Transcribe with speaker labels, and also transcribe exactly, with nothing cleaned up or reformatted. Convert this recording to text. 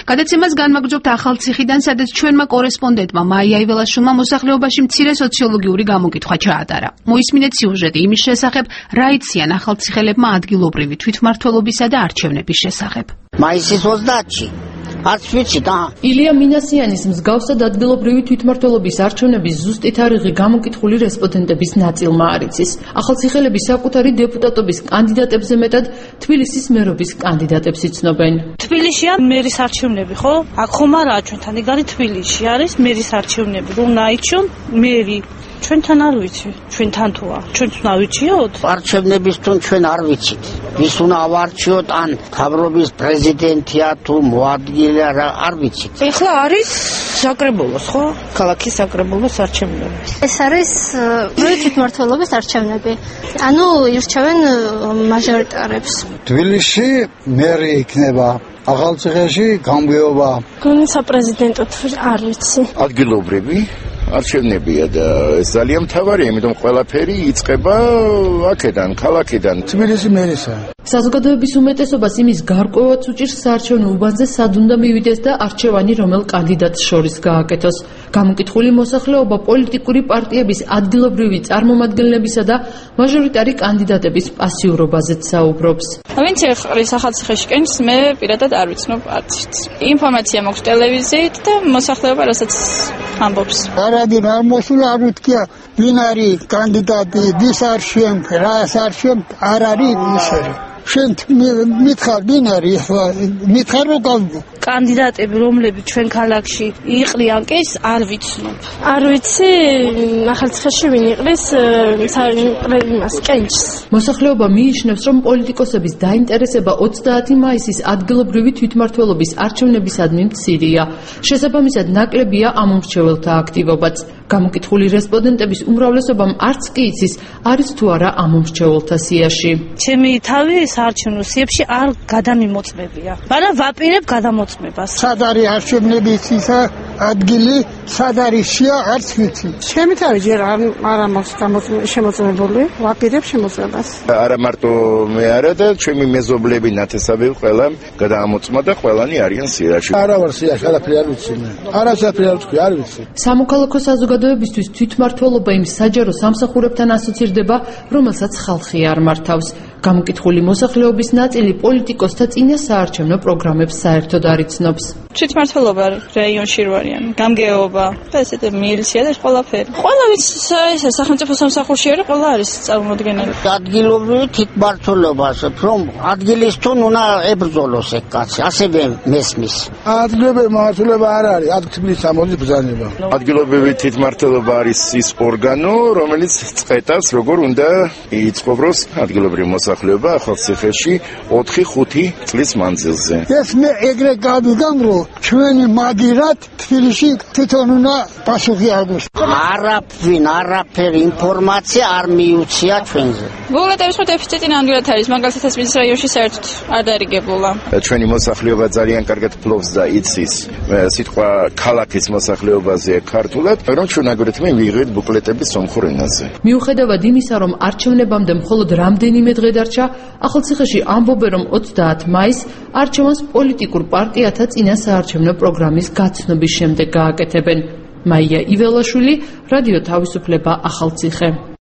Speaker 1: გადაცემას განმაგრძობთ ახალციხიდან, სადაც ჩვენმა კორესპონდენტმა მაია იველაშვილმა მოსახლეობაში მცირე სოციოლოგიური გამოკითხვა ჩაატარა. მოისმინეთ სიუჟეტი იმის შესახებ, რა იციან ახალციხელებმა ადგილობრივი თვითმმართველობისა და არჩევნების შესახებ.
Speaker 2: მაისის ოცდაათში არც ვიცით, აა.
Speaker 3: ილია მინასიანის მსგავსად ადგილობრივი თვითმმართველობის არჩევნების ზუსტი თარიღი გამოკითხული რესპონდენტების ნაწილმა არ იცის. ახალციხელები საკუთარი დეპუტატობის კანდიდატებზე მეტად თბილისის მერობის კანდიდატებს იცნობენ.
Speaker 4: თბილისშია მერის არჩევნები, ხო? აქ ხომ არაა ჩვენთან, ეგარი თბილისში არის მერის არჩევნები, რომ ნაიჩიონ მერი. ჩვენთან არ ვიცი, ჩვენთან თუა, ჩვენც უნდა ვიციოთ?
Speaker 2: არჩევნებისთვის ჩვენ არ ვიცით. ვის უნდა ავარჩიოთ, ან მთავრობის პრეზიდენტია თუ მოადგილე არ ვიცით.
Speaker 4: ეხლა არის საკრებულოს, ხო? ქალაქის საკრებულოს არჩევნები.
Speaker 5: ეს არის თვითმმართველობის არჩევნები. ანუ ირჩევენ მაჟორიტარებს.
Speaker 6: თბილისში მერი იქნება. ახალციხეში გამგეობა.
Speaker 5: გონი საპრეზიდენტო არ ვიცი.
Speaker 7: ადგილობრივი არჩევნებია და ეს ძალიან მთავარია, იმიტომ ყველაფერი იწყება აქედან, ქალაქიდან.
Speaker 6: თბილისი მერისა.
Speaker 3: საზოგადოების უმეტესობას იმის გარკვევაც უჭირს საარჩევნო უბანზე სად უნდა მივიდეს და არჩევანი რომელ კანდიდატს შორის გააკეთოს. გამოკითხული მოსახლეობა პოლიტიკური პარტიების ადგილობრივი წარმომადგენლებისა და მაჟორიტარი კანდიდატების პასიურობაზეც საუბრობს.
Speaker 8: ვინც ეხრის ახალციხეში კენს, მე პირადად არ ვიცნობ არცით. ინფორმაცია მაქვს ტელევიზიით და მოსახლეობა რასაც ამბობს.
Speaker 6: არადი არ მოსულა არ უთქია ვინ არის კანდიდატი, ვის არჩევთ, რას არჩევთ, არ არის ისე. შენ მითხარ ვინ არის, მითხარ რომ გავიგო.
Speaker 4: კანდიდატები რომლებიც ჩვენ ქალაქში იყრიან კი არ ვიცნობ.
Speaker 5: არ ვიცი ახალციხეში ვინ იყრის იმას კენჭს.
Speaker 3: მოსახლეობა მიიჩნევს, რომ პოლიტიკოსების დაინტერესება ოცდაათი მაისის ადგილობრივი თვითმმართველობის არჩევნებისადმი მცირეა. შესაბამისად ნაკლებია ამომრჩეველთა აქტივობაც. გამოკითხული რესპონდენტების უმრავლესობამ არც კი იცის, არის თუ არა ამომრჩეველთა სიაში.
Speaker 4: ჩემი თავი საარჩევნო სიებში არ გადამიმოწმებია, მაგრამ ვაპირებ გადამოწმებას.
Speaker 6: სად არის არჩევნების ისა ადგილი, სად არის სია არც ვიცი.
Speaker 9: ჩემი თავი ჯერ არ ამაქვს შემოწმებული, ვაპირებ შემოწმებას.
Speaker 7: არა მარტო მე არა და ჩემი მეზობლები ნათესავები ყველა გადაამოწმა და ყველანი არიან სიაში.
Speaker 6: არა ვარ სიაში, არაფერი არ ვიცი მე. არასაფერი არ ვთქვი, არ ვიცი.
Speaker 3: სამოქალაქო საზოგადოებისთვის თვითმმართველობა იმ საჯარო სამსახურებთან ასოცირდება, რომელსაც ხალხი არ მართავს. გამოკითხული მოსახლეობის ნაწილი პოლიტიკოსთა წინა საარჩევნო პროგრამებს საერთოდ არ იცნობს.
Speaker 8: თვითმმართველობა რაიონში რვარიან, გამგეობა და ესეთი მილიცია და ყველაფერი. ყველა ვინც ეს სახელმწიფო სამსახურში არის, ყველა არის წარმოადგენელი.
Speaker 2: ადგილობრივი თვითმმართველობას, რომ ადგილისთვენ უნდა ებრძოლოს ეგ კაცი, ასევე მესმის.
Speaker 6: ადგილობრივი მმართველობა არ არის, ადგილობრივი სამოდის ბრძანება.
Speaker 7: ადგილობრივი თვითმმართველობა არის ის ორგანო, რომელიც წყვეტავს, როგორ უნდა იცხოვროს ადგილობრივი მოსახლეობა ახალციხეში ოთხი ხუთი წლის მანძილზე.
Speaker 6: ეს მე ეგრე გავიგამ, რომ ჩვენი მაგირად თბილისში თვითონ უნდა პასუხი აღოს.
Speaker 2: არაფრინ, არაფერი ინფორმაცია არ მიუცია ჩვენზე.
Speaker 8: ბულეტების დეფიციტი ნამდვილად არის, მაგალითად თბილისის რაიონში საერთოდ არ დარიგებულა.
Speaker 7: ჩვენი მოსახლეობა ძალიან კარგად ფლობს და იცის სიტყვა ქალაქის მოსახლეობაზე ქართულად, რომ ჩვენ აგრეთვე მივიღეთ ბუკლეტები სომხურ ენაზე.
Speaker 3: მიუხედავად იმისა, რომ არჩევნებამდე მხოლოდ რამდენიმე დღე დარჩა, ახალციხეში ამბობენ, რომ ოცდაათი მაისს არჩევანს პოლიტიკურ პარტიათა წინა საარჩევნო პროგრამის გაცნობის შემდეგ გააკეთებენ. მაია იველაშვილი, რადიო თავისუფლება, ახალციხე.